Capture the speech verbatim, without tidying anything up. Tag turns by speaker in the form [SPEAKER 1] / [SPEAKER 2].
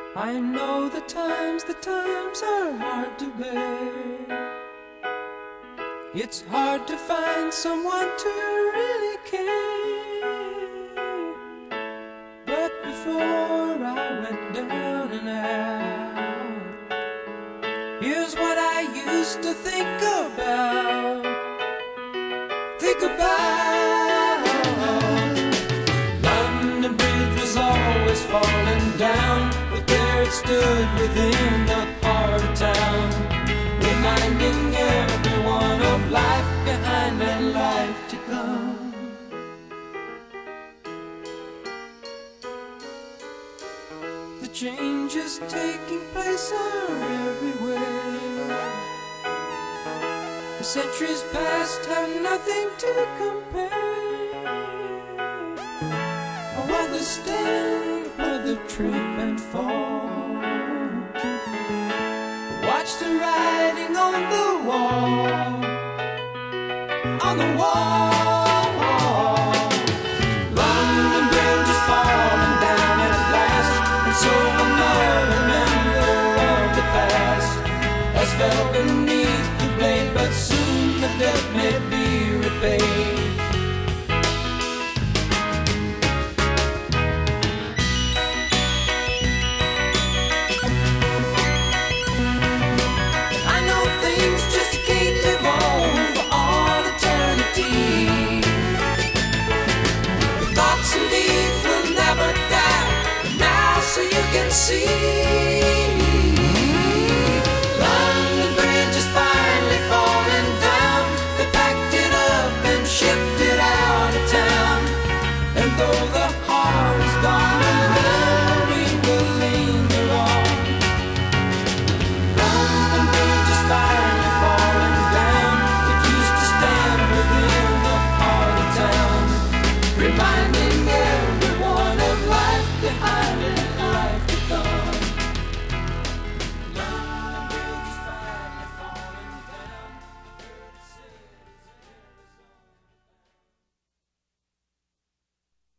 [SPEAKER 1] I know the times, the times are hard to bear. It's hard to find someone to really care. But before I went down and out, here's what I used to think about. Think about London Bridge was always falling down, but there it stood within the heart of town, reminding everyone of life behind and life to come. The changes taking place are everywhere. The centuries past have nothing to compare. While the stand for the trip and fall, watch the writing on the wall, on the wall. London Bridge is falling down at last, and so another member of the past has fell beneath the blade, but soon the debt may be repaid. See